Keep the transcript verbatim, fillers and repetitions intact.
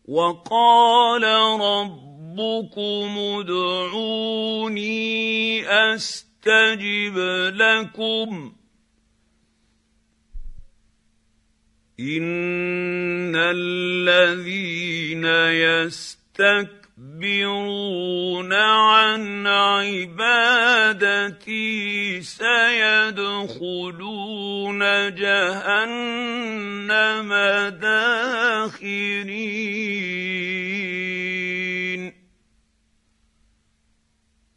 وقال ربكم ادعوني أستجب لكم إن الذين يستكبرون عن عبادتي سيدخلون جهنم داخرين.